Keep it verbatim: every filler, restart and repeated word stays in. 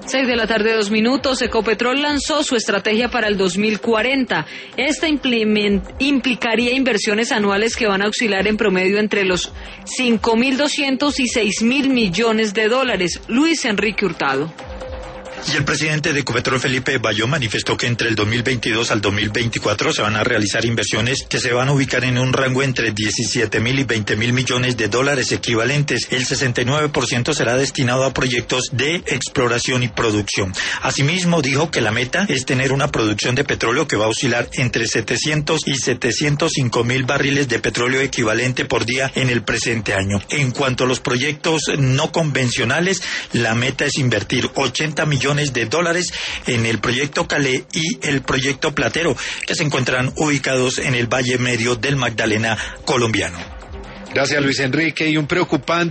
Seis de la tarde, dos minutos. Ecopetrol lanzó su estrategia para el dos mil cuarenta. Esta implicaría inversiones anuales que van a oscilar en promedio entre los cinco mil doscientos y seis mil millones de dólares. Luis Enrique Hurtado. Y el presidente de Ecopetrol, Felipe Bayón, manifestó que entre el dos mil veintidós al dos mil veinticuatro se van a realizar inversiones que se van a ubicar en un rango entre diecisiete mil y veinte mil millones de dólares equivalentes. El sesenta y nueve por ciento será destinado a proyectos de exploración y producción. Asimismo, dijo que la meta es tener una producción de petróleo que va a oscilar entre setecientos y setecientos cinco mil barriles de petróleo equivalente por día en el presente año. En cuanto a los proyectos no convencionales, la meta es invertir ochenta millones de dólares en el proyecto Calé y el proyecto Platero, que se encuentran ubicados en el Valle Medio del Magdalena colombiano. Gracias, Luis Enrique. Y un preocupante